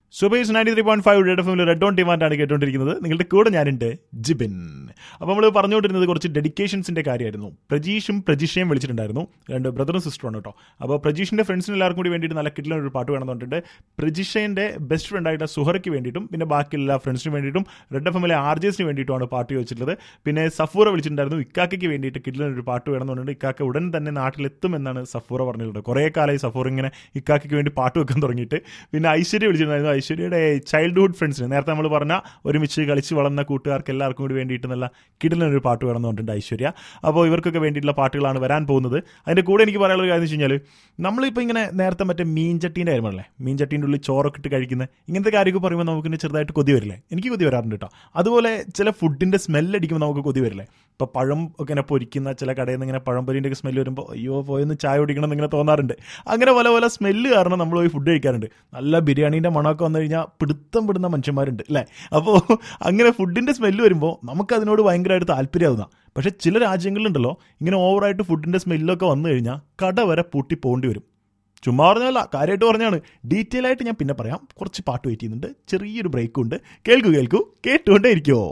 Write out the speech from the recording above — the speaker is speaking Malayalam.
സുബൈസ് 93.5 റെഡ് എഫ് എമ്മിൽ റെഡ് ഓൺ ഡിമാൻഡാണ് കേട്ടുകൊണ്ടിരിക്കുന്നത്. നിങ്ങളുടെ കൂടെ ഞാനുണ്ട് ജിബിൻ. അപ്പോൾ നമ്മൾ പറഞ്ഞുകൊണ്ടിരുന്നത് കുറച്ച് ഡെഡിക്കേഷൻസിൻ്റെ കാര്യമായിരുന്നു. പ്രജീഷും പ്രജിഷയും വിളിച്ചിട്ടുണ്ടായിരുന്നു. രണ്ട് ബ്രദറും സിസ്റ്ററുമാണ് കേട്ടോ. അപ്പോൾ പ്രജീഷിൻ്റെ ഫ്രണ്ട്സിന് എല്ലാവർക്കും കൂടി വേണ്ടിയിട്ട് നല്ല കിട്ടിലൊരു പാട്ട് വേണമെന്നുണ്ട്. പ്രജിഷേൻ്റെ ബെസ്റ്റ് ഫ്രണ്ടായിട്ട് സുഹറയ്ക്ക് വേണ്ടിയിട്ടും പിന്നെ ബാക്കിയുള്ള എല്ലാ ഫ്രണ്ട്സിന് വേണ്ടിയിട്ടും റെഡ് എഫ് എമ്മിലെ ആർജേസിന് വേണ്ടിയിട്ടുമാണ് പാട്ട് ചോദിച്ചിട്ടുള്ളത്. പിന്നെ സഫൂറ വിളിച്ചിട്ടുണ്ടായിരുന്നു. ഇക്കാക്കയ്ക്ക് വേണ്ടിയിട്ട് കിട്ടിലൊരു പാട്ട് വേണമെന്നുണ്ട്. ഇക്കാക്ക ഉടൻ തന്നെ നാട്ടിലെത്തുമെന്നാണ് സഫൂറ പറഞ്ഞിട്ടുള്ളത്. കുറേ കാലമായി സഫൂർ ഇങ്ങനെ ഇക്കാക്കയ്ക്ക് വേണ്ടി പാട്ട് വെക്കാൻ തുടങ്ങിയിട്ട്. പിന്നെ ഐശ്വര്യ വിളിച്ചിട്ടുണ്ടായിരുന്നു. ഐശ്വര്യയുടെ ചൈൽഡ്ഹുഡ് ഫ്രണ്ട്സിന് നേരത്തെ നമ്മൾ പറഞ്ഞ ഒരുമിച്ച് കളിച്ച് വളർന്ന കൂട്ടുകാർക്ക് എല്ലാവർക്കും കൂടി വേണ്ടിയിട്ട് നല്ല കിടിലൊരു പാട്ട് വേണമെന്നുണ്ട് ഐശ്വര്യ. അപ്പോൾ ഇവർക്കൊക്കെ വേണ്ടിയിട്ടുള്ള പാട്ടുകളാണ് വരാൻ പോകുന്നത്. അതിൻ്റെ കൂടെ എനിക്ക് പറയാനുള്ള കാര്യം എന്ന് വെച്ച് കഴിഞ്ഞാൽ നമ്മളിപ്പോൾ ഇങ്ങനെ നേരത്തെ മറ്റേ മീൻചട്ടീൻ്റെ കാര്യമല്ലേ, മീൻചട്ടീൻ്റെ ഉള്ളിൽ ചോറൊക്കെ ഇട്ട് കഴിക്കുന്നത് ഇങ്ങനത്തെ കാര്യമൊക്കെ പറയുമ്പോൾ നമുക്ക് ചെറുതായിട്ട് കൊതി വരില്ലേ? എനിക്ക് കൊതി വരാറുണ്ട് കേട്ടോ. അതുപോലെ ചില ഫുഡിൻ്റെ സ്മെല്ലടിക്കുമ്പോൾ നമുക്ക് കൊതി വരില്ലേ? ഇപ്പോൾ പഴം ഒക്കെ ഇങ്ങനെ പൊരിക്കുന്ന ചില കടയിൽ നിന്ന് ഇങ്ങനെ പഴംപൊരിൻ്റെ ഒക്കെ സ്മെല്ല് വരുമ്പോൾ അയ്യോ പോയൊന്ന് ചായ കുടിക്കണം എന്നിങ്ങനെ തോന്നാറുണ്ട്. അങ്ങനെ പല പല സ്മെല്ല് കാരണം നമ്മൾ പോയി ഫുഡ് കഴിക്കാറുണ്ട്. നല്ല ബിരിയാണീൻ്റെ മണമൊക്കെ വന്നു കഴിഞ്ഞാൽ പിടുത്തം പെടുന്ന മനുഷ്യന്മാരുണ്ട് അല്ലേ? അപ്പോൾ അങ്ങനെ ഫുഡിൻ്റെ സ്മെല്ല് വരുമ്പോൾ നമുക്കതിനോട് ഭയങ്കരമായിട്ട് താല്പര്യമാവുന്ന. പക്ഷേ ചില രാജ്യങ്ങളിലുണ്ടല്ലോ ഇങ്ങനെ ഓവറായിട്ട് ഫുഡിൻ്റെ സ്മെല്ലൊക്കെ വന്നു കഴിഞ്ഞാൽ കട വരെ പൂട്ടി പോകേണ്ടി വരും. ചുമ്മാ പറഞ്ഞല്ല, കാര്യമായിട്ട് പറഞ്ഞാണ്. ഡീറ്റെയിൽ ആയിട്ട് ഞാൻ പിന്നെ പറയാം. കുറച്ച് പാട്ട് വെയിറ്റ് ചെയ്യുന്നുണ്ട്, ചെറിയൊരു ബ്രേക്കും ഉണ്ട്. കേൾക്കൂ കേട്ടുകൊണ്ടേ ഇരിക്കുമോ.